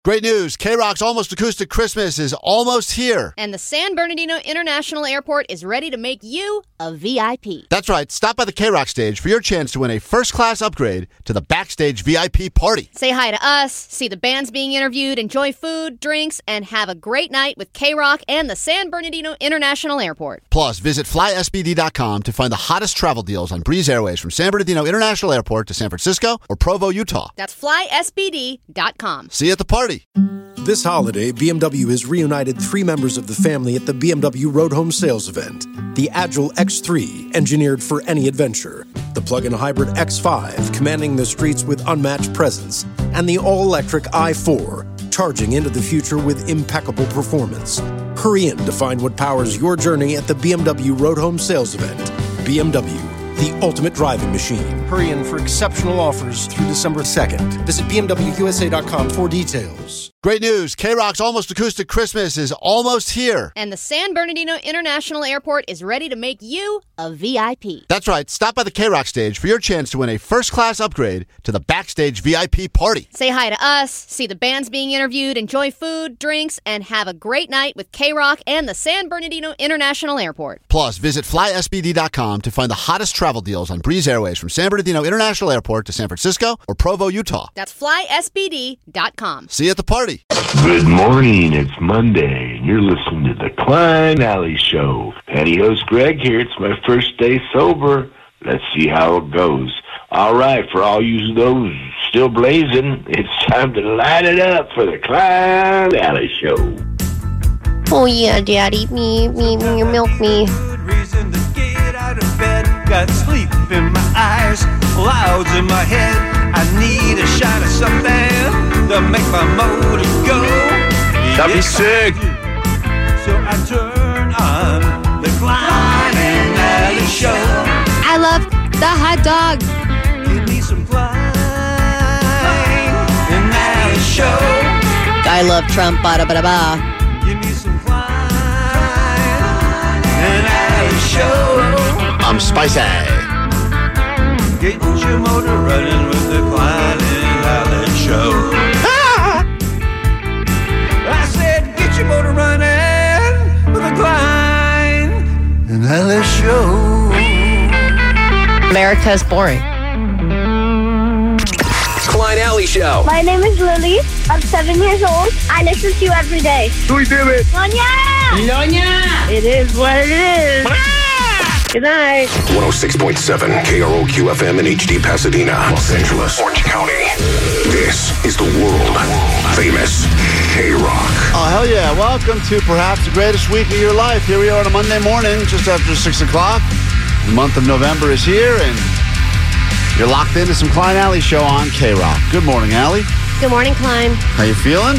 Great news. K-Rock's Almost Acoustic Christmas is almost here. And the San Bernardino International Airport is ready to make you a VIP. That's right. Stop by the K-Rock stage for your chance to win a first-class upgrade to the Backstage VIP party. Say hi to us, see the bands being interviewed, enjoy food, drinks, and have a great night with K-Rock and the San Bernardino International Airport. Plus, visit flysbd.com to find the hottest travel deals on Breeze Airways from San Bernardino International Airport to San Francisco or Provo, Utah. That's flysbd.com. See you at the party. This holiday, BMW has reunited 3 members of the family at the BMW Road Home Sales event. The Agile X3, engineered for any adventure. The plug-in hybrid X5, commanding the streets with unmatched presence. And the all-electric i4, charging into the future with impeccable performance. Hurry in to find what powers your journey at the BMW Road Home Sales event. BMW, the ultimate driving machine. Hurry in for exceptional offers through December 2nd. Visit BMWUSA.com for details. Great news. K-Rock's Almost Acoustic Christmas is almost here. And the San Bernardino International Airport is ready to make you a VIP. That's right. Stop by the K-Rock stage for your chance to win a first-class upgrade to the Backstage VIP party. Say hi to us, see the bands being interviewed, enjoy food, drinks, and have a great night with K-Rock and the San Bernardino International Airport. Plus, visit flysbd.com to find the hottest travel deals on Breeze Airways from San Bernardino International Airport to San Francisco or Provo, Utah. That's flysbd.com. See you at the party. Good morning. It's Monday, and you're listening to the Klein Alley Show. Patty host Greg here. It's my first day sober. Let's see how it goes. All right, for all you those still blazing, it's time to light it up for the Klein Alley Show. Oh yeah, Daddy, me, you milk me. Good reason to get out of bed. Got sleep in my eyes, clouds in my head. I need a shot of something to make my motor go. Stop being sick. So I turn on the Klein and Alley Show. I love the hot dog. Give me some Klein and Alley Show. I love Trump, ba-da-ba-da-ba. Give me some Klein and Alley Show. I'm spicy. Get your motor running with the Klein and Alley Show. Ah! I said, get your motor running with the Klein and Alley Show. America's boring. Klein Alley Show. My name is Lily. I'm 7 years old. I listen to you every day. We did it. Lonya! It is what it is. Good night. 106.7 KROQ FM in HD Pasadena, Los Angeles, Orange County. This is the world famous K-Rock. Oh, hell yeah. Welcome to perhaps the greatest week of your life. Here we are on a Monday morning, just after 6 o'clock. The month of November is here, and you're locked into some Klein Alley Show on K-Rock. Good morning, Allie. Good morning, Klein. How you feeling?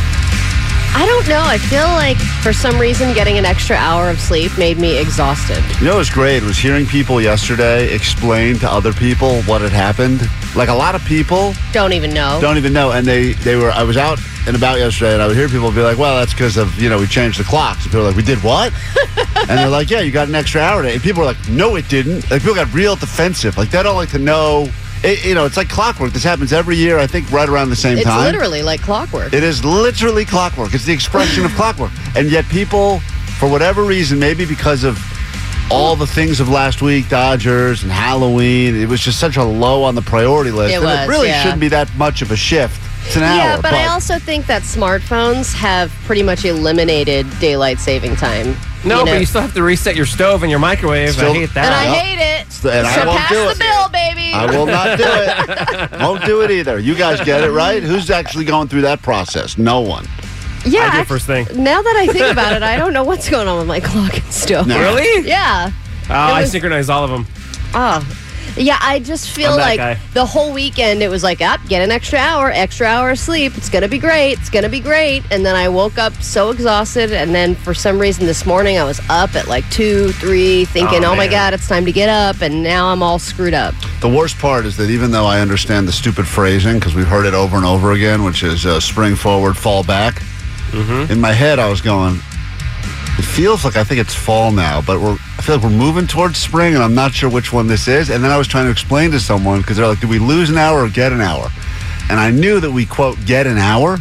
I don't know. I feel like for some reason getting an extra hour of sleep made me exhausted. You know what was great was hearing people yesterday explain to other people what had happened. Like a lot of people Don't even know. And I was out and about yesterday, and I would hear people be like, well, that's because of, we changed the clocks. And people were like, we did what? And they're like, yeah, you got an extra hour today. And people were like, no, it didn't. Like, people got real defensive. Like, they don't like to know. It's like clockwork. This happens every year, I think, right around the same time. It's literally like clockwork. It is literally clockwork. It's the expression of clockwork. And yet people, for whatever reason, maybe because of all the things of last week, Dodgers and Halloween, it was just such a low on the priority list. It It really shouldn't be that much of a shift. It's an hour. Yeah, but I also think that smartphones have pretty much eliminated daylight saving time. No, but you still have to reset your stove and your microwave. I hate that. And I hate it. And I won't pass do the it. bill, baby. I will not do it. Won't do it either. You guys get it, right? Who's actually going through that process? No one. Yeah. I do it first thing. Now that I think about it, I don't know what's going on with my clock and stove. No. Really? Yeah. I synchronize all of them. Oh. Yeah, I just feel I'm that like guy. the whole weekend it was like, get an extra hour of sleep. It's going to be great. It's going to be great. And then I woke up so exhausted. And then for some reason this morning I was up at like 2, 3 thinking, oh my God, it's time to get up. And now I'm all screwed up. The worst part is that even though I understand the stupid phrasing, because we've heard it over and over again, which is spring forward, fall back, in my head I was going, it feels like I think it's fall now, but I feel like we're moving towards spring, and I'm not sure which one this is. And then I was trying to explain to someone, because they're like, do we lose an hour or get an hour? And I knew that we, quote, get an hour,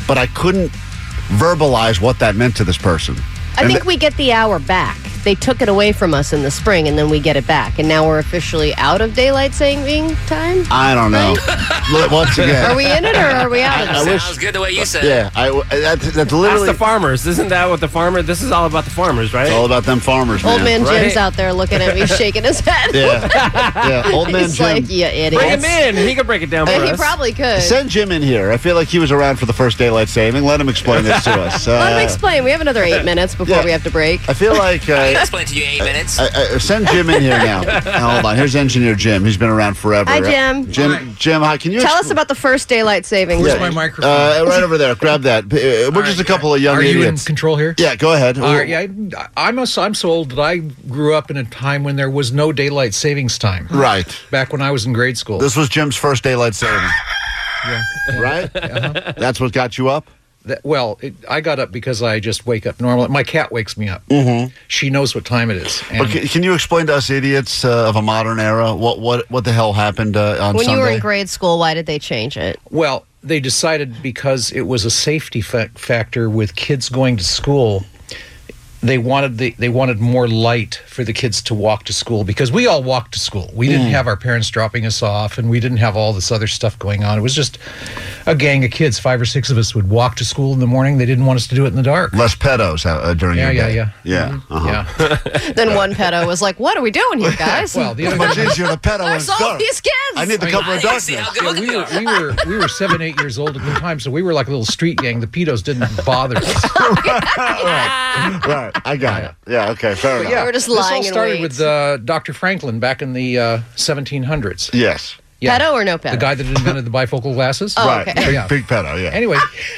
but I couldn't verbalize what that meant to this person. I think we get the hour back. They took it away from us in the spring, and then we get it back. And now we're officially out of daylight saving time? I don't know. Once again. Are we in it or are we out of it? Sounds good the way you said Yeah, that's literally... That's the farmers. Isn't that what the farmer... This is all about the farmers, right? It's all about them farmers, man. Old man Right. Jim's out there looking at me, shaking his head. Yeah, old man He's Jim. like, you idiot. Bring him in. He can break it down for He us. probably could. Send Jim in here. I feel like he was around for the first daylight saving. Let him explain this to us. Let him explain. We have another 8 minutes before yeah. we have to break. I feel like... I'll explain to you in 8 minutes. Send Jim in here now. Hold on. Here's Engineer Jim. He's been around forever. Hi, Jim. Jim, hi. Can you Tell us about the first daylight savings. Yeah. My microphone. right over there. Grab that. We're just a couple of young Are you in idiots. control here? Yeah, go ahead. All right, yeah, I'm so old that I grew up in a time when there was no daylight savings time. Right. Back when I was in grade school. This was Jim's first daylight saving. Yeah. Right? That's what got you up? I got up because I just wake up normally. My cat wakes me up. Mm-hmm. She knows what time it is. But can you explain to us idiots of a modern era what the hell happened on When Sunday? you were in grade school, why did they change it? Well, they decided because it was a safety factor with kids going to school. They wanted more light for the kids to walk to school because we all walked to school. We didn't have our parents dropping us off, and we didn't have all this other stuff going on. It was just a gang of kids. 5 or 6 of us would walk to school in the morning. They didn't want us to do it in the dark. Less pedos during your day. Yeah. Then one pedo was like, what are we doing here, guys? Well, the It's other much easier to pedo when There's it's all dark. these kids. I need the cover of darkness. we were 7, 8 years old at the time, so we were like a little street gang. The pedos didn't bother us. Right. I got it. Yeah, okay, fair enough. We're just this lying all in started wait. with Dr. Franklin back in the 1700s. Yes. Yeah. Pedo or no pedo? The guy that invented the bifocal glasses. Oh, Right. okay. Big pedo, yeah. Anyway,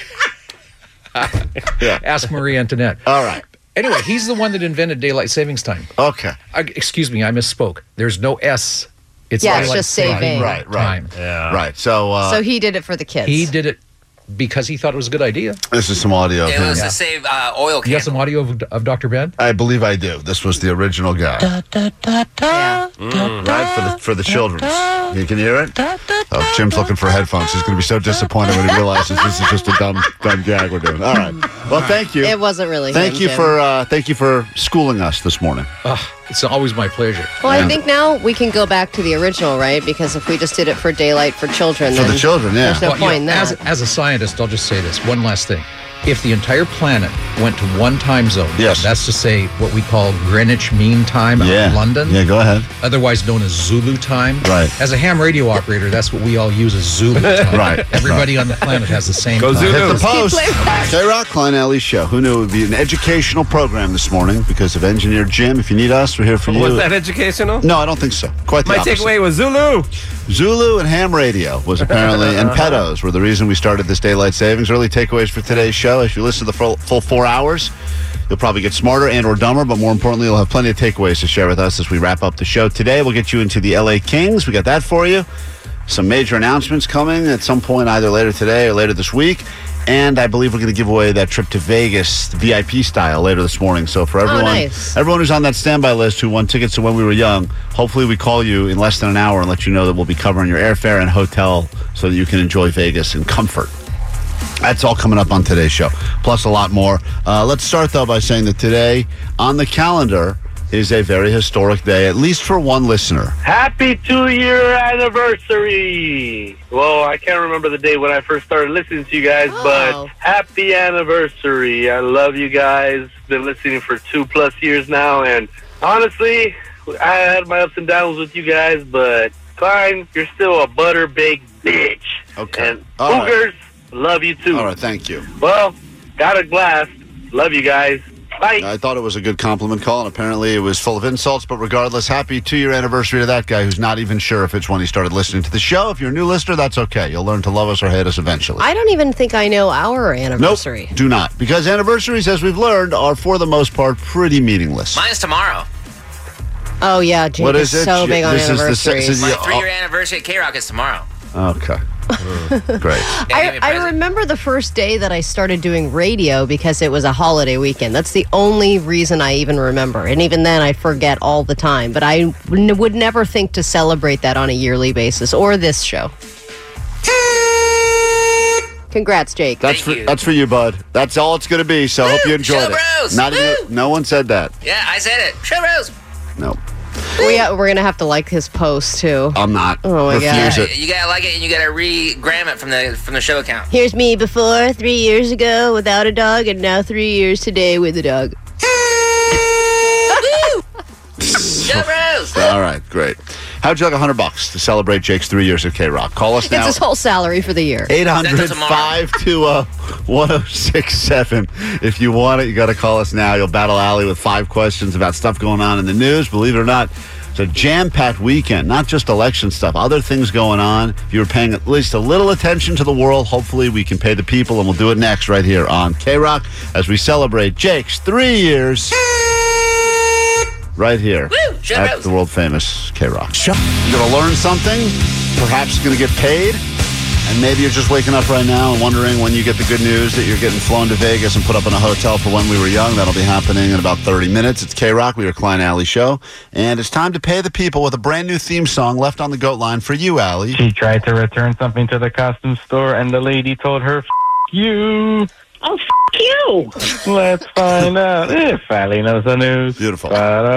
Yeah. ask Marie Antoinette. All right. Anyway, he's the one that invented daylight savings time. Okay. Excuse me, I misspoke. There's no S. It's Yeah, it's daylight just saving. Right. time. Yeah. Right. So, So he did it for the kids. He did it because he thought it was a good idea. this is some audio. of It him. was to save oil You got some candle. audio of Dr. Ben? I believe I do. This was the original guy. Yeah. Right? For the children. You can hear it? Oh, Jim's looking for headphones. He's going to be so disappointed when he realizes this is just a dumb gag we're doing. All right. Well, thank you. It wasn't really Thank him, you Jim. thank you for schooling us this morning. It's always my pleasure. Well, I think now we can go back to the original, right? Because if we just did it for daylight for children, For then the children, yeah. there's no Well, you point in know, that. as a scientist, I'll just say this. One last thing. If the entire planet went to one time zone, Yes. that's to say what we call Greenwich Mean Time out Yeah. of London, Yeah, go ahead. otherwise known as Zulu time. Right. As a ham radio operator, that's what we all use as Zulu time. Right. Everybody on the planet has the same Go time. Zulu. Hit the post. playing back. K-Rock, Klein Alley Show. Who knew it would be an educational program this morning because of Engineer Jim. If you need us, we're here for you. Was that educational? No, I don't think so. Quite the My opposite. takeaway was Zulu. Zulu and ham radio was apparently, and pedos were the reason we started this daylight savings. Early takeaways for today's show. If you listen to the full 4 hours, you'll probably get smarter and or dumber, but more importantly, you'll have plenty of takeaways to share with us as we wrap up the show today. We'll get you into the LA Kings. We got that for you. Some major announcements coming at some point, either later today or later this week. And I believe we're going to give away that trip to Vegas, VIP style, later this morning. So for everyone, nice. everyone who's on that standby list who won tickets to When We Were Young, hopefully we call you in less than an hour and let you know that we'll be covering your airfare and hotel so that you can enjoy Vegas in comfort. That's all coming up on today's show, plus a lot more. Let's start, though, by saying that today on the calendar is a very historic day, at least for one listener. Happy 2-year anniversary! Well, I can't remember the day when I first started listening to you guys, but happy anniversary. I love you guys. Been listening for 2+ years now, and honestly, I had my ups and downs with you guys, but Klein, you're still a butter-baked bitch. Okay. And All right. Cougars, love you too. All right, thank you. Well, got a glass. Love you guys. Bye. I thought it was a good compliment call, and apparently it was full of insults. But regardless, happy 2-year anniversary to that guy who's not even sure if it's when he started listening to the show. If you're a new listener, that's okay. You'll learn to love us or hate us eventually. I don't even think I know our anniversary. Nope, do not. Because anniversaries, as we've learned, are for the most part pretty meaningless. Mine's tomorrow. Oh, yeah. Jake What is is it? so big on This is the anniversaries. My 3-year anniversary at K-Rock is tomorrow. Okay. Great. I remember the first day that I started doing radio because it was a holiday weekend. That's the only reason I even remember. And even then, I forget all the time. But I would never think to celebrate that on a yearly basis or this show. Congrats, Jake. That's for you, bud. That's all it's going to be. So I hope you enjoyed Show it. Bros. Not even, no one said that. Yeah, I said it. Show Rose. No, We're going to have to like his post, too. I'm not. Oh, my God. Refuse it. You gotta like it, and you gotta re-gram it from the show account. Here's me before 3 years ago without a dog, and now 3 years today with a dog. Show Rose. All right, great. How'd you like $100 to celebrate Jake's 3 years of K-Rock? Call us It's now. his whole salary for the year. 800-520-1067. If you want it, you got to call us now. You'll battle Allie with 5 questions about stuff going on in the news. Believe it or not, it's a jam-packed weekend, not just election stuff, other things going on. If you were paying at least a little attention to the world, hopefully we can pay the people, and we'll do it next right here on K-Rock as we celebrate Jake's 3 years right here at the world-famous K-Rock. You're going to learn something, perhaps you're going to get paid, and maybe you're just waking up right now and wondering when you get the good news that you're getting flown to Vegas and put up in a hotel for when we were young. That'll be happening in about 30 minutes. It's K-Rock. We are Klein Alley Show. And it's time to pay the people with a brand new theme song left on the GOAT line for you, Allie. She tried to return something to the costume store, and the lady told her, F*** you. Oh, f*** you. Let's find out if Allie knows the news. Beautiful.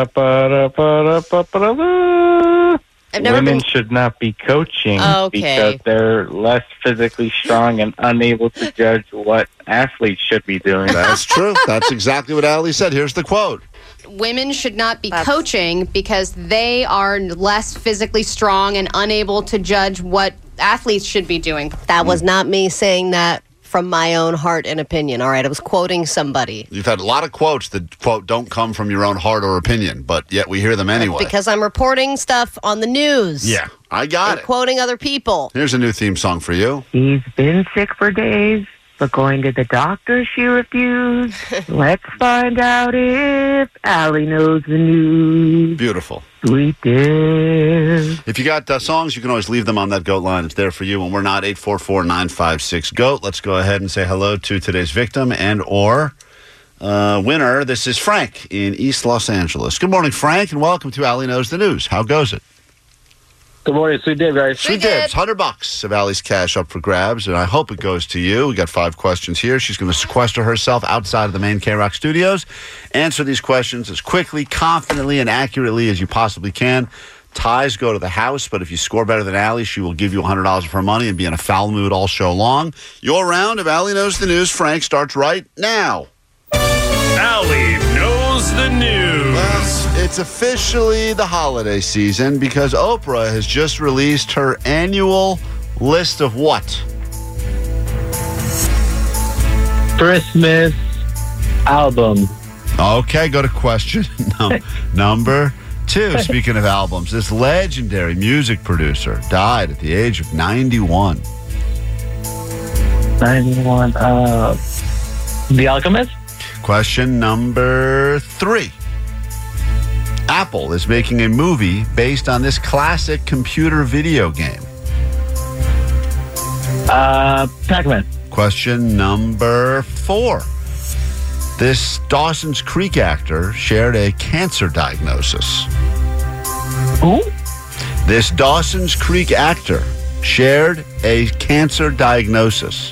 Women should not be coaching because they're less physically strong and unable to judge what athletes should be doing. That's true. That's exactly what Allie said. Here's the quote. Women should not be coaching because they are less physically strong and unable to judge what athletes should be doing. That was not me saying that from my own heart and opinion, all right? I was quoting somebody. You've had a lot of quotes that, quote, don't come from your own heart or opinion, but yet we hear them anyway. Because I'm reporting stuff on the news. Yeah, I got it. Quoting other people. Here's a new theme song for you. He's been sick for days, but going to the doctor she refused. Let's find out if Allie knows the news. Beautiful. We did. If you got songs, you can always leave them on that GOAT line. It's there for you. When we're not, 844-956-GOAT. Let's go ahead and say hello to today's victim and or winner. This is Frank in East Los Angeles. Good morning, Frank, and welcome to Allie Knows the News. How goes it? Good morning. Sweet dibs, guys. Sweet dibs. $100 of Allie's cash up for grabs, and I hope it goes to you. We got 5 questions here. She's going to sequester herself outside of the main K-Rock studios. Answer these questions as quickly, confidently, and accurately as you possibly can. Ties go to the house, but if you score better than Allie, she will give you $100 of her money and be in a foul mood all show long. Your round of Allie Knows the News. Frank starts right now. Allie Knows the News. Well, it's officially the holiday season because Oprah has just released her annual list of what? Christmas album. Okay, go to question number 2. Speaking of albums, this legendary music producer died at the age of 91. 91. The Alchemist? Question number 3. Apple is making a movie based on this classic computer video game. Pac-Man. Question number 4. This Dawson's Creek actor shared a cancer diagnosis. Who? This Dawson's Creek actor shared a cancer diagnosis.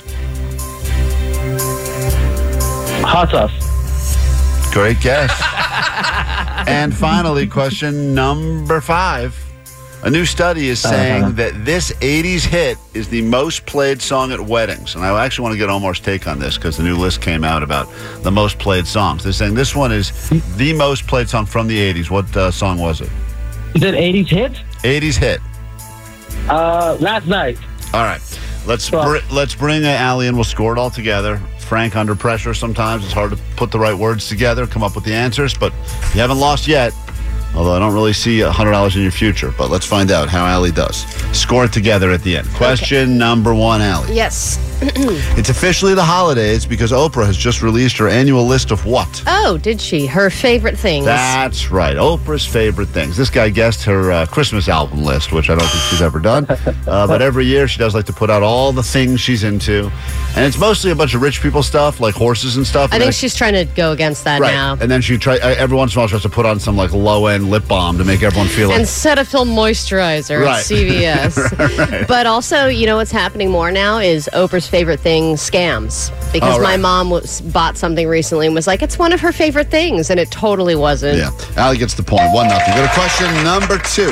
Hot sauce. Great guess. And finally, question number 5. A new study is saying that this 80s hit is the most played song at weddings. And I actually want to get Omar's take on this because the new list came out about the most played songs. They're saying this one is the most played song from the 80s. What song was it? Is it 80s hit? 80s hit. Last Night. All right. Let's bring Allie in. We'll score it all together. Frank, under pressure sometimes. It's hard to put the right words together, come up with the answers. But you haven't lost yet, although I don't really see $100 in your future. But let's find out how Allie does. Score it together at the end. Question number 1, Allie. Yes. It's officially the holidays because Oprah has just released her annual list of what? Oh, did she? Her favorite things. That's right. Oprah's favorite things. This guy guessed her Christmas album list, which I don't think she's ever done. But every year she does like to put out all the things she's into. And it's mostly a bunch of rich people stuff, like horses and stuff. I think she's trying to go against that now. And then she every once in a while she has to put on some like low-end lip balm to make everyone feel like... And Cetaphil moisturizer at CVS. Right. But also, you know what's happening more now is Oprah's favorite thing scams. Because Oh, right. my mom bought something recently and was like, it's one of her favorite things. And it totally wasn't. Yeah. Allie gets the point. 1-0. Go to question number 2.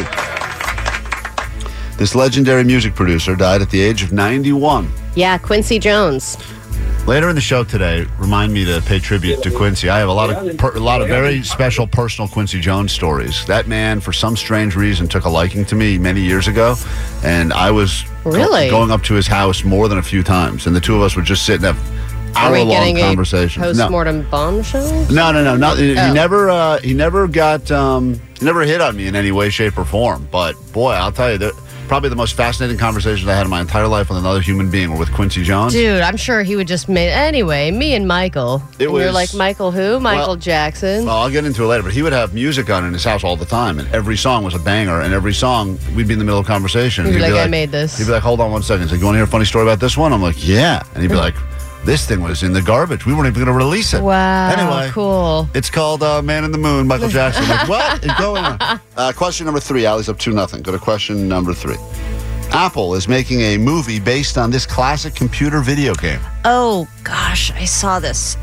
This legendary music producer died at the age of 91. Yeah, Quincy Jones. Later in the show today, remind me to pay tribute to Quincy. I have a lot of very special personal Quincy Jones stories. That man, for some strange reason, took a liking to me many years ago, and I was Really? going up to his house more than a few times, and the two of us would just sit and have Are we hour-long getting conversations. a post-mortem bombshell? No. He Oh. never got never hit on me in any way, shape, or form. But boy, I'll tell you, probably the most fascinating conversations I had in my entire life with another human being were with Quincy Jones. Dude, I'm sure he would just make... Anyway, me and Michael. It And you're was- like, Michael who? Michael Well- Jackson. Well, I'll get into it later, but he would have music on in his house all the time, and every song was a banger, and every song, we'd be in the middle of a conversation. You'd be He'd like, I made this. He'd be like, hold on one second. He's like, you want to hear a funny story about this one? I'm like, yeah. And he'd be like, this thing was in the garbage. We weren't even going to release it. Wow, Anyway. cool. It's called Man in the Moon, Michael Jackson. Like, what is going on? Question number 3. Allie's up 2-0. Go to question number 3. Apple is making a movie based on this classic computer video game. Oh, gosh, I saw this.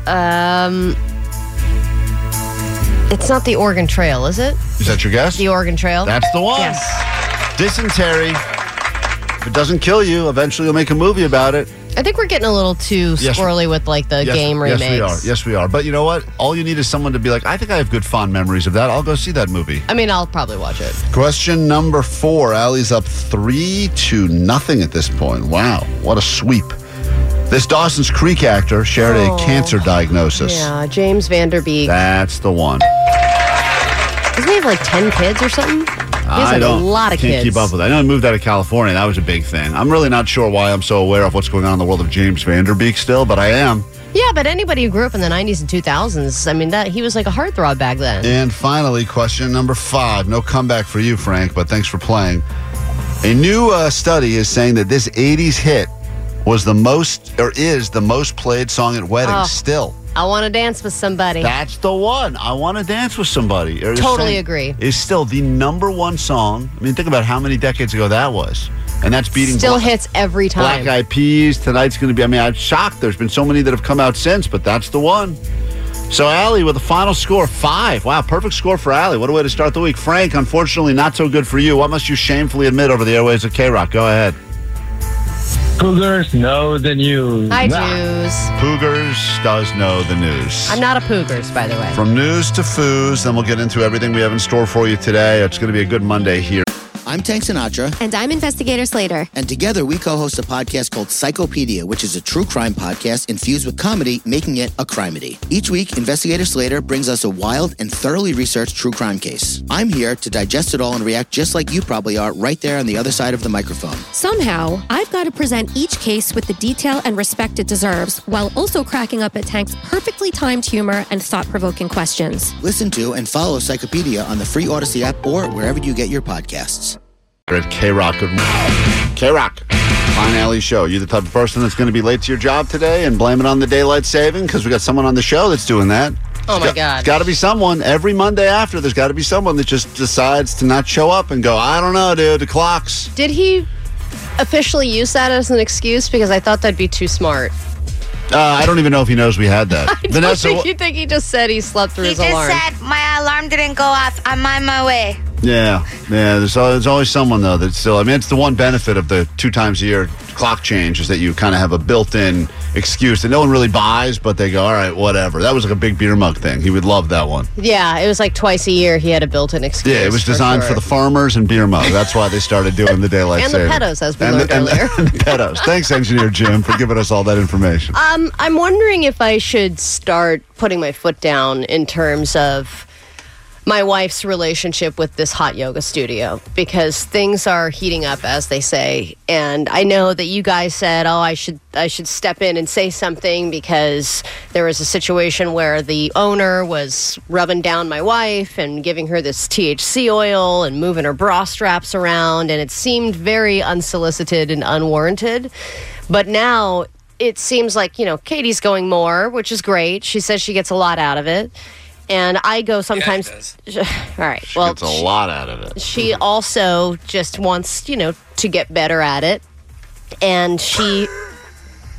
It's not the Oregon Trail, is it? Is that your guess? The Oregon Trail? That's the one. Yes. Dysentery. If it doesn't kill you, eventually you'll make a movie about it. I think we're getting a little too Yes. squirrely with like the game remakes. Yes, we are. But you know what? All you need is someone to be like, I think I have good fond memories of that. I'll go see that movie. I mean, I'll probably watch it. Question number 4. Allie's up 3-0 at this point. Wow, what a sweep. This Dawson's Creek actor shared a cancer diagnosis. Yeah, James Vanderbeek. That's the one. Doesn't he have like 10 kids or something? He has like a lot of can't kids. keep up with it. I know he moved out of California. That was a big thing. I'm really not sure why I'm so aware of what's going on in the world of James Vanderbeek still, but I am. Yeah, but anybody who grew up in the 90s and 2000s, I mean, that he was like a heartthrob back then. And finally, question number 5. No comeback for you, Frank, but thanks for playing. A new study is saying that this 80s hit was the most, or is the most played song at weddings Oh. still. I want to dance with somebody. That's the one. I want to dance with somebody. Or Totally agree. Is still the number one song. I mean, think about how many decades ago that was. And that's beating Still hits every time. Black Eyed Peas. Tonight's going to be, I mean, I'm shocked. There's been so many that have come out since, but that's the one. So, Allie, with a final score, 5. Wow, perfect score for Allie. What a way to start the week. Frank, unfortunately, not so good for you. What must you shamefully admit over the airways of K-Rock? Go ahead. Cougars know the news. Hi, Jews. Poogers does know the news. I'm not a Poogers, by the way. From news to foos, then we'll get into everything we have in store for you today. It's going to be a good Monday here. I'm Tank Sinatra. And I'm Investigator Slater. And together we co-host a podcast called Psychopedia, which is a true crime podcast infused with comedy, making it a crimedy. Each week, Investigator Slater brings us a wild and thoroughly researched true crime case. I'm here to digest it all and react just like you probably are right there on the other side of the microphone. Somehow, I've got to present each case with the detail and respect it deserves, while also cracking up at Tank's perfectly timed humor and thought-provoking questions. Listen to and follow Psychopedia on the free Odyssey app or wherever you get your podcasts. At K-Rock. Good morning. K-Rock. Fine Alley Show. You the type of person that's going to be late to your job today and blame it on the daylight saving? Because we got someone on the show that's doing that. Oh, my God. There's got to be someone. Every Monday after, there's got to be someone that just decides to not show up and go, I don't know, dude, the clocks. Did he officially use that as an excuse? Because I thought that'd be too smart. I don't even know if he knows we had that. You think he just said he slept through his alarm? He just said, my alarm didn't go off. I'm on my way. Yeah. There's always someone, though, that's still, I mean, it's the one benefit of the 2 times a year clock change is that you kind of have a built-in excuse that no one really buys, but they go, all right, whatever. That was like a big beer mug thing. He would love that one. Yeah, it was like twice a year he had a built-in excuse. Yeah, it was designed for the farmers and beer mug. That's why they started doing the daylight And the saving. pedos, as we learned earlier. And the pedos. Thanks, Engineer Jim, for giving us all that information. I'm wondering if I should start putting my foot down in terms of my wife's relationship with this hot yoga studio, because things are heating up, as they say. And I know that you guys said, oh, I should step in and say something because there was a situation where the owner was rubbing down my wife and giving her this THC oil and moving her bra straps around, and it seemed very unsolicited and unwarranted. But now it seems like, Katie's going more, which is great. She says she gets a lot out of it. And I go sometimes. All right. She gets a lot out of it. She also just wants, to get better at it. And she.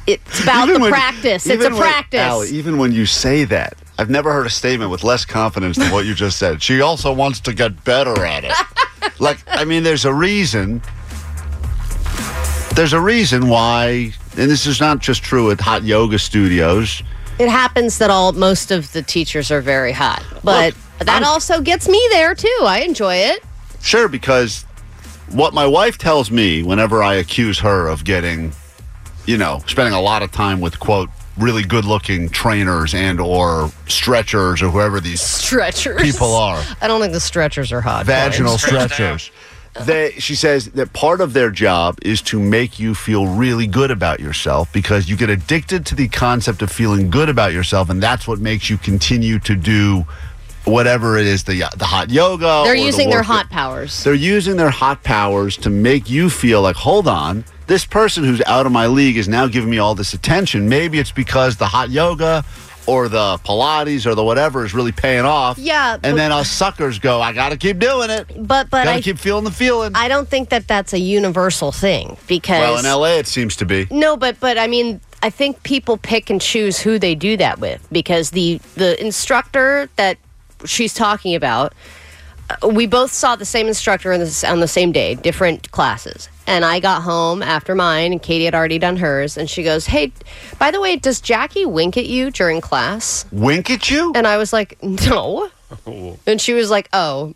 It's about Even the when- practice. It's a even when- practice. Allie, even when you say that, I've never heard a statement with less confidence than what you just said. She also wants to get better at it. Like, I mean, there's a reason. There's a reason why, and this is not just true at hot yoga studios. It happens that most of the teachers are very hot, but that also gets me there too. I enjoy it. Sure, because what my wife tells me whenever I accuse her of getting, spending a lot of time with, quote, really good-looking trainers and or stretchers or whoever these Stretchers. people are. I don't think the stretchers are hot. Vaginal Corey. stretchers. She says that part of their job is to make you feel really good about yourself because you get addicted to the concept of feeling good about yourself, and that's what makes you continue to do whatever it is, the hot yoga. They're or using the their work hot powers. They're using their hot powers to make you feel like, hold on, this person who's out of my league is now giving me all this attention. Maybe it's because the hot yoga or the Pilates or the whatever is really paying off. Yeah. And then us suckers go, I got to keep doing it. But Got to keep feeling the feeling. I don't think that that's a universal thing because. Well, in LA it seems to be. No, but I mean, I think people pick and choose who they do that with because the instructor that she's talking about, we both saw the same instructor on the same day, different classes. And I got home after mine, and Katie had already done hers. And she goes, hey, by the way, does Jackie wink at you during class? Wink at you? And I was like, no. And she was like, oh.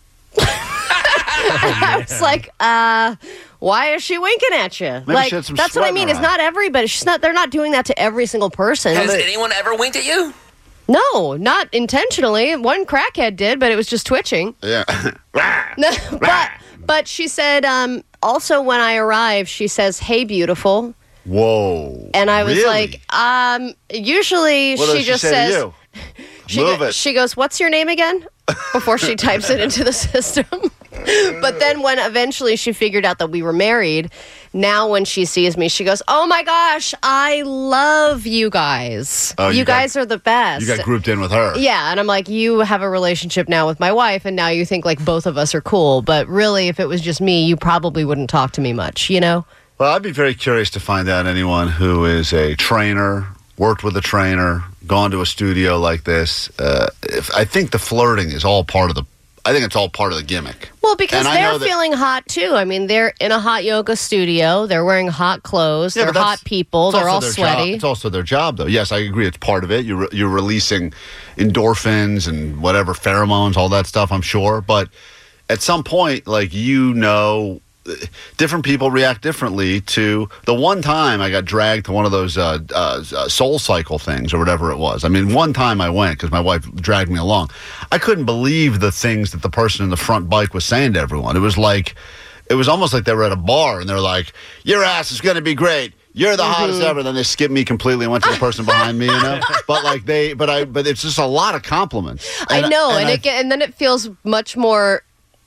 I was like, why is she winking at you? Maybe Like, she had some that's what I sweat in mean. her It's eye. not everybody. They're not doing that to every single person. Has anyone ever winked at you? No, not intentionally. One crackhead did, but it was just twitching. Yeah. No, but she said, also when I arrived, she says, hey, beautiful. Whoa. And I was Really? like, usually What she does just say says, to you? Move it. she goes, what's your name again? Before she types it into the system. But then when eventually she figured out that we were married, now when she sees me, she goes, oh my gosh, I love you guys. Oh, you guys are the best. You got grouped in with her. Yeah, and I'm like, you have a relationship now with my wife, and now you think like both of us are cool. But really, if it was just me, you probably wouldn't talk to me much, you know? Well, I'd be very curious to find out anyone who is a trainer, worked with a trainer, gone to a studio like this. I think the flirting is all part of the gimmick. Well, because And I know they're feeling hot too. I mean, they're in a hot yoga studio. They're wearing hot clothes. Yeah, they're but that's- hot people. it's They're also all their sweaty. job. It's also their job, though. Yes, I agree. It's part of it. You're releasing endorphins and whatever, pheromones, all that stuff, I'm sure. But at some point, different people react differently to the one time I got dragged to one of those Soul Cycle things or whatever it was. I mean, one time I went because my wife dragged me along. I couldn't believe the things that the person in the front bike was saying to everyone. It was almost like they were at a bar and they're like, your ass is going to be great. You're the hottest ever. Then they skipped me completely and went to the person behind me, you know? But it's just a lot of compliments. I know. And then it feels much more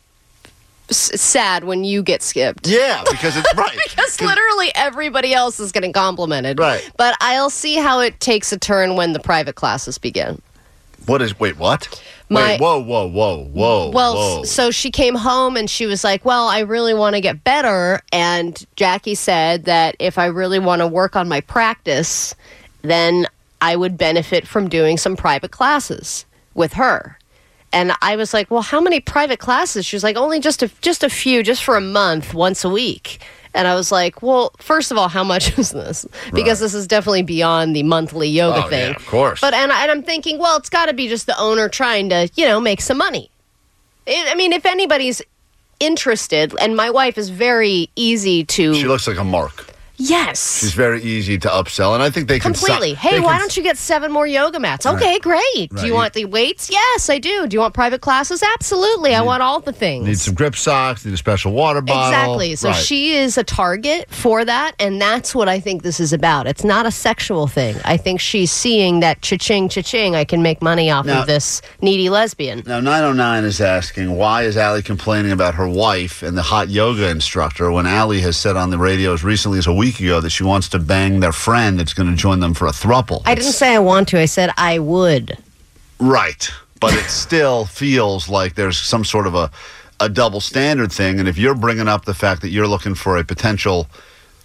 sad when you get skipped. Yeah, because it's right. Because literally everybody else is getting complimented. Right. But I'll see how it takes a turn when the private classes begin. Wait, what? Wait, whoa. Well, so she came home and she was like, well, I really want to get better. And Jackie said that if I really want to work on my practice, then I would benefit from doing some private classes with her. And I was like, well, how many private classes? She was like, only just a few, just for a month, once a week. And I was like, well, first of all, how much is this? Because this is definitely beyond the monthly yoga thing. Yeah, of course. But and I'm thinking, well, it's got to be just the owner trying to, make some money. I mean, if anybody's interested, and my wife is very easy to. She looks like a mark. Yes. She's very easy to upsell, and I think they Completely. Hey, why don't you get 7 more yoga mats? Okay, great. Right. Do you want the weights? Yes, I do. Do you want private classes? Absolutely. I want all the things. Need some grip socks, need a special water bottle. Exactly. So she is a target for that, and that's what I think this is about. It's not a sexual thing. I think she's seeing that cha-ching, cha-ching, I can make money off of this needy lesbian. Now, 909 is asking, why is Allie complaining about her wife and the hot yoga instructor when Allie has said on the radio as recently as a week ago that she wants to bang their friend that's going to join them for a throuple? I didn't say I want to. I said I would. Right. But it still feels like there's some sort of a double standard thing. And if you're bringing up the fact that you're looking for a potential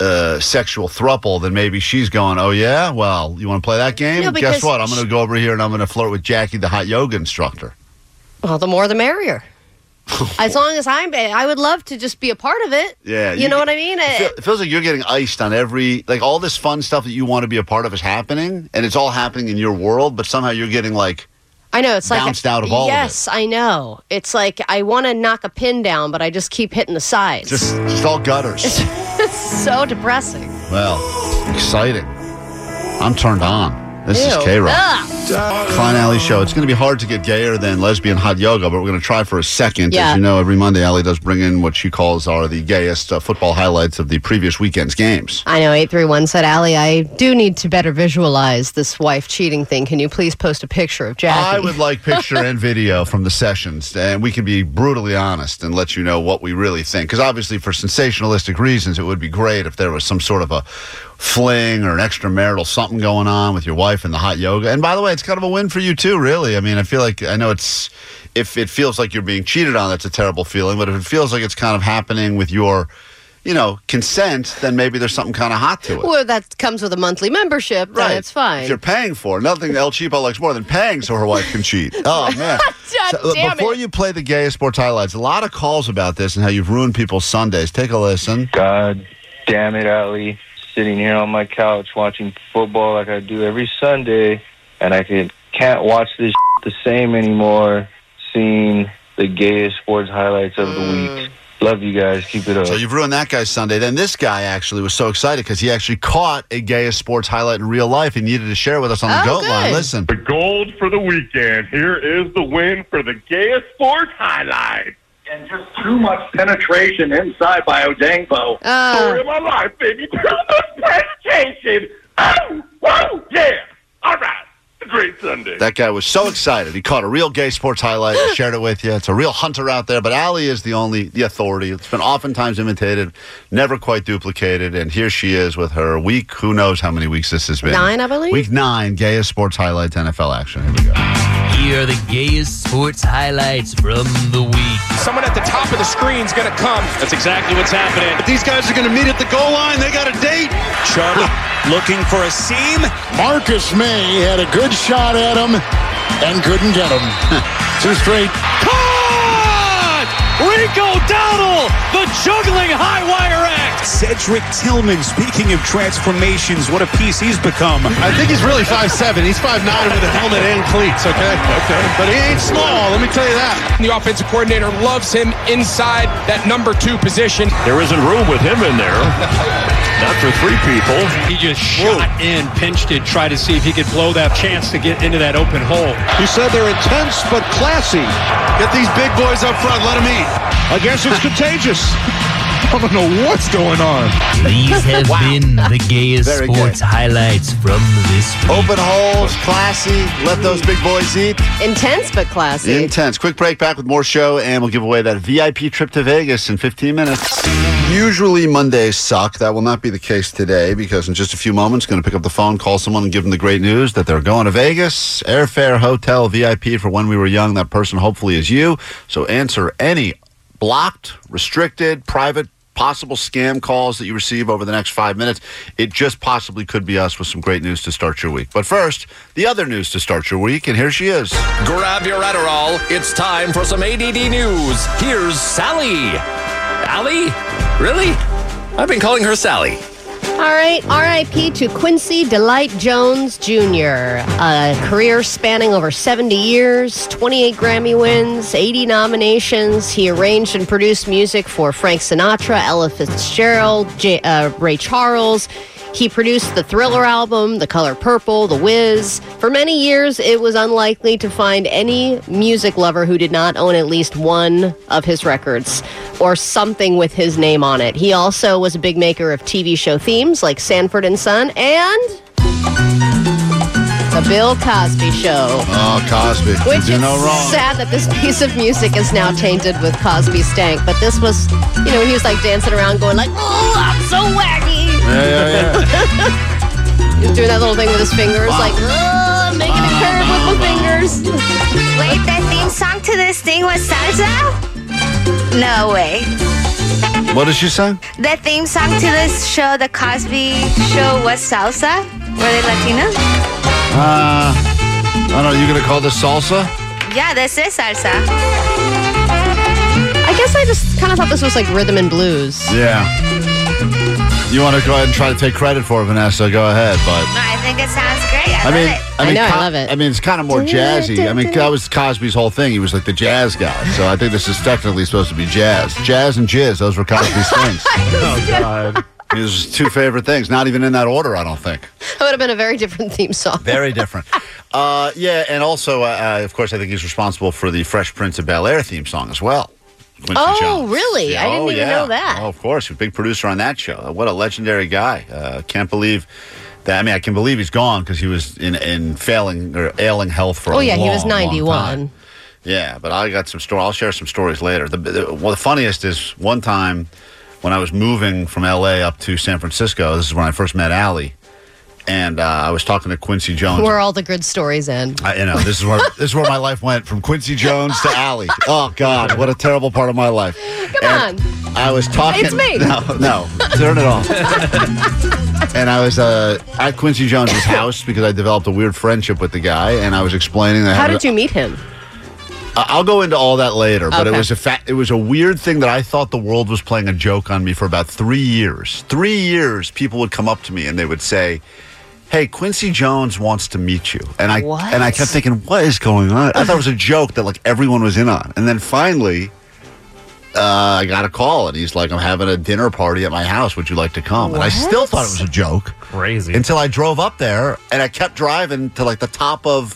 sexual throuple, then maybe she's going, oh, yeah? Well, you want to play that game? No, Guess what? I'm going to go over here and I'm going to flirt with Jackie, the hot yoga instructor. Well, the more the merrier. As long as I would love to just be a part of it. Yeah. You know what I mean? It feels like you're getting iced on all this fun stuff that you want to be a part of is happening, and it's all happening in your world, but somehow you're getting I know, it's bounced out of all of it. Yes, I know. It's like I want to knock a pin down, but I just keep hitting the sides. Just all gutters. It's so depressing. Well, exciting. I'm turned on. This is K-Rock. Klein Alley Show. It's going to be hard to get gayer than lesbian hot yoga, but we're going to try for a second. Yeah. As you know, every Monday, Allie does bring in what she calls are the gayest football highlights of the previous weekend's games. I know, 831 said, Allie, I do need to better visualize this wife cheating thing. Can you please post a picture of Jackie? I would like picture and video from the sessions, and we can be brutally honest and let you know what we really think. Because obviously, for sensationalistic reasons, it would be great if there was some sort of a fling or an extramarital something going on with your wife and the hot yoga. And by the way, it's kind of a win for you too, really. I mean, I know if it feels like you're being cheated on, that's a terrible feeling. But if it feels like it's kind of happening with your, consent, then maybe there's something kind of hot to it. Well, that comes with a monthly membership, then it's fine. If you're paying for it, nothing El Cheapo likes more than paying so her wife can cheat. Oh, man. Before you play the gayest sports highlights, a lot of calls about this and how you've ruined people's Sundays. Take a listen. God damn it, Allie. Sitting here on my couch watching football like I do every Sunday, and I can't watch this the same anymore, seeing the gayest sports highlights of the week. Love you guys. Keep it up. So you've ruined that guy's Sunday. Then this guy actually was so excited because he actually caught a gayest sports highlight in real life and needed to share with us on the GOAT line. Listen. The gold for the weekend. Here is the win for the gayest sports highlight. And just too much penetration inside by Odangbo. Story of my life, baby. Too much penetration. Oh, yeah. All right. A great Sunday. That guy was so excited. He caught a real gay sports highlight and shared it with you. It's a real hunter out there, but Allie is the authority. It's been oftentimes imitated, never quite duplicated, and here she is with her week. Who knows how many weeks this has been? 9, I believe. Week 9, gayest sports highlights, NFL action. Here we go. Here are the gayest sports highlights from the week. Someone at the top of the screen is going to come. That's exactly what's happening. These guys are going to meet at the goal line. They got a date. Chubb looking for a seam. Marcus May had a good shot at him and couldn't get him. 2 straight. Caught! Rico Dowdle, the juggling high wire act. Cedric Tillman, speaking of transformations, what a piece he's become. I think he's really 5'7". He's 5'9" with a helmet and cleats, okay? But he ain't small, let me tell you that. The offensive coordinator loves him inside that number 2 position. There isn't room with him in there. Not for 3 people. He just shot in, pinched it, tried to see if he could blow that chance to get into that open hole. He said they're intense but classy. Get these big boys up front, let them eat. I guess it's contagious. I don't know what's going on. These have been the gayest sports highlights from this week. Open holes, classy, let those big boys eat. Intense but classy. Intense. Quick break, back with more show, and we'll give away that VIP trip to Vegas in 15 minutes. Usually Mondays suck. That will not be the case today because in just a few moments, going to pick up the phone, call someone, and give them the great news that they're going to Vegas. Airfare, hotel, VIP for when we were young. That person hopefully is you. So answer any blocked, restricted, private, possible scam calls that you receive over the next 5 minutes. It just possibly could be us with some great news to start your week. But first, the other news to start your week, and here she is. Grab your Adderall. It's time for some ADD news. Here's Sally. Allie? Really? I've been calling her Sally. All right, R.I.P. to Quincy Delight Jones Jr., a career spanning over 70 years, 28 Grammy wins, 80 nominations. He arranged and produced music for Frank Sinatra, Ella Fitzgerald, Ray Charles. He produced the Thriller album, The Color Purple, The Wiz. For many years, it was unlikely to find any music lover who did not own at least one of his records or something with his name on it. He also was a big maker of TV show themes like Sanford and Son and The Bill Cosby Show. Oh, Cosby. Which you do is no wrong. sad that this piece of music is now tainted with Cosby stank. But this was, he was like dancing around going like, oh, I'm so wacky. Yeah. He was doing that little thing with his fingers, like, oh, I'm making a curve with my fingers. Wait, the theme song to this thing was salsa? No way. What did she sing? The theme song to this show, The Cosby Show, was salsa. Were they Latina? I don't know. You going to call this salsa? Yeah, this is salsa. I guess I just kind of thought this was like rhythm and blues. Yeah. You want to go ahead and try to take credit for it, Vanessa? Go ahead, but No, I think it sounds great. I love it. I mean, it's kind of more jazzy. I mean, that was Cosby's whole thing. He was like the jazz guy. So I think this is technically supposed to be jazz. Jazz and jizz, those were Cosby's things. Oh, God. His two favorite things. Not even in that order, I don't think. That would have been a very different theme song. Very different. Yeah, and also, of course, I think he's responsible for the Fresh Prince of Bel-Air theme song as well. Quincy Jones. Really? I didn't even know that. Oh, of course. He was a big producer on that show. What a legendary guy. Can't believe that. I mean, I can believe he's gone because he was in failing or ailing health for a long, he was 91. long time. Yeah, but I got some stories. I'll share some stories later. The funniest is one time when I was moving from L.A. up to San Francisco. This is when I first met Allie. And I was talking to Quincy Jones. Where all the good stories end. This is where my life went, from Quincy Jones to Allie. Oh God, what a terrible part of my life. Come on. I was talking. It's me. No, turn it off. And I was at Quincy Jones's house because I developed a weird friendship with the guy, and I was explaining that. How did you meet him? I'll go into all that later, but Okay. it was a weird thing that I thought the world was playing a joke on me for about 3 years. 3 years, people would come up to me and they would say, "Hey, Quincy Jones wants to meet you." And I kept thinking, what is going on? I thought it was a joke that like everyone was in on. And then finally, I got a call and he's like, "I'm having a dinner party at my house. Would you like to come?" And I still thought it was a joke. Crazy. Until I drove up there and I kept driving to like the top of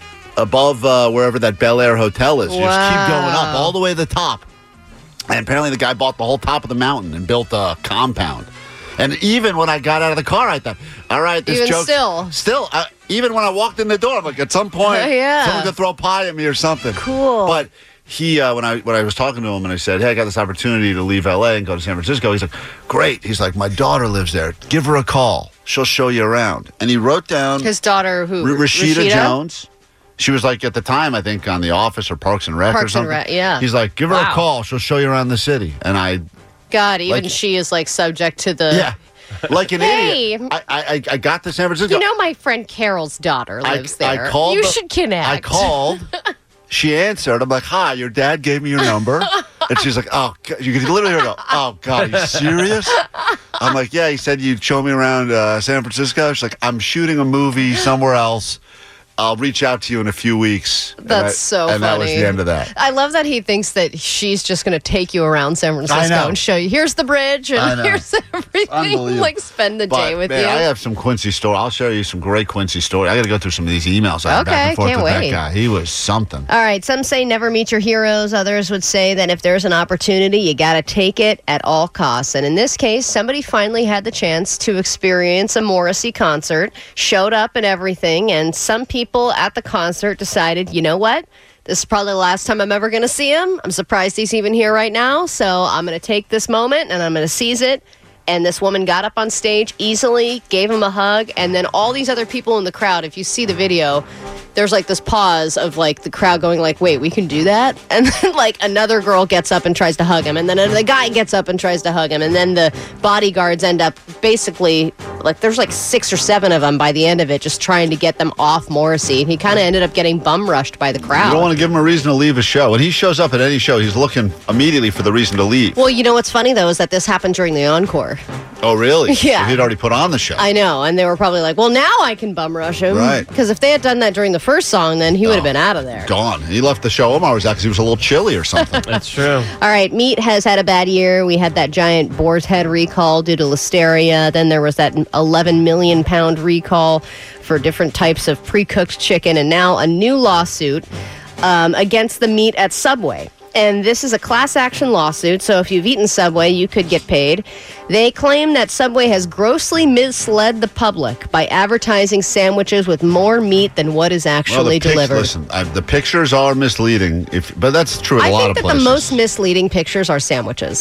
above wherever that Bel Air hotel is. You just keep going up all the way to the top. And apparently the guy bought the whole top of the mountain and built a compound. And even when I got out of the car, I thought, all right, this Even joke. Still, even when I walked in the door, I'm like, at some point, someone could throw a pie at me or something. Cool. But he, when I was talking to him and I said, "Hey, I got this opportunity to leave LA and go to San Francisco," he's like, "Great." He's like, "My daughter lives there. Give her a call. She'll show you around." And he wrote down His daughter, who? Rashida Jones. She was like at the time, I think, on The Office or Parks and Rec or Parks and something. Rec, yeah. He's like, "Give her a call. She'll show you around the city." And I, God, even Like- she is like subject to the. yeah, like an Hey. idiot. I got to San Francisco. You know, my friend Carol's daughter lives there. I called. You should connect. I called. She answered. I'm like, "Hi, your dad gave me your number." And she's like, "Oh," God. You could literally hear her go, "Oh God, are you serious?" I'm like, "Yeah." He said you'd show me around San Francisco. She's like, "I'm shooting a movie somewhere else. I'll reach out to you in a few weeks." That's so funny. And that was the end of that. I love that he thinks that she's just going to take you around San Francisco know. and show you, here's the bridge I and know. here's everything. Unbelievable. Like, spend the day with man, you. I have some Quincy story. I'll show you some great Quincy story. I got to go through some of these emails I had back and forth can't with wait. that guy. He was something. All right, some say never meet your heroes. Others would say that if there's an opportunity, you got to take it at all costs. And in this case, somebody finally had the chance to experience a Morrissey concert, showed up and everything, and some people at the concert decided, you know what? This is probably the last time I'm ever going to see him. I'm surprised he's even here right now, so I'm going to take this moment and I'm going to seize it. And this woman got up on stage easily, gave him a hug, and then all these other people in the crowd, if you see the video, there's like this pause of like the crowd going like, wait, we can do that? And then like another girl gets up and tries to hug him, and then the guy gets up and tries to hug him, and then the bodyguards end up basically, like there's like 6 or 7 of them by the end of it, just trying to get them off Morrissey. And he kind of ended up getting bum rushed by the crowd. You don't want to give him a reason to leave a show. When he shows up at any show, he's looking immediately for the reason to leave. Well, you know what's funny though is that this happened during the encore. Oh, really? Yeah. So he'd already put on the show. I know, and they were probably like, well, now I can bum rush him. Right. Because if they had done that during the first song, then he would have been out of there. Gone. He left the show Omar was at because he was a little chilly or something. That's true. All right, meat has had a bad year. We had that giant boar's head recall due to listeria. Then there was that 11 million pound recall for different types of pre-cooked chicken. And now a new lawsuit against the meat at Subway. And this is a class action lawsuit, so if you've eaten Subway, you could get paid. They claim that Subway has grossly misled the public by advertising sandwiches with more meat than what is actually delivered. Listen, the pictures are misleading, but that's true at a lot of I think that places. the most misleading pictures are sandwiches.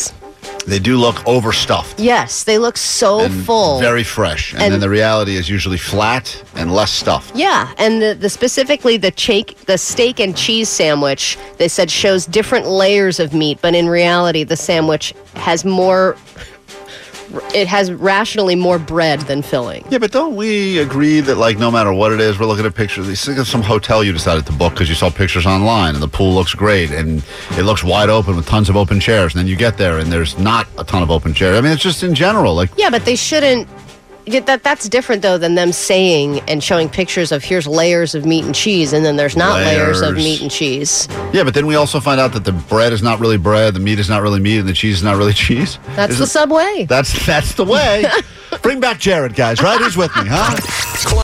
They do look overstuffed. Yes, they look so and full. very fresh. And then the reality is usually flat and less stuffed. Yeah, and the specifically the steak and cheese sandwich, they said shows different layers of meat, but in reality the sandwich has rationally more bread than filling. Yeah, but don't we agree that, like, no matter what it is, we're looking at pictures. Think of some hotel you decided to book because you saw pictures online and the pool looks great and it looks wide open with tons of open chairs. And then you get there and there's not a ton of open chairs. I mean, it's just in general. Like, yeah, but they shouldn't. That's different, though, than them saying and showing pictures of here's layers of meat and cheese, and then there's not layers of meat and cheese. Yeah, but then we also find out that the bread is not really bread, the meat is not really meat, and the cheese is not really cheese. That's the Subway. That's the way. Bring back Jared, guys, right? He's with me, huh?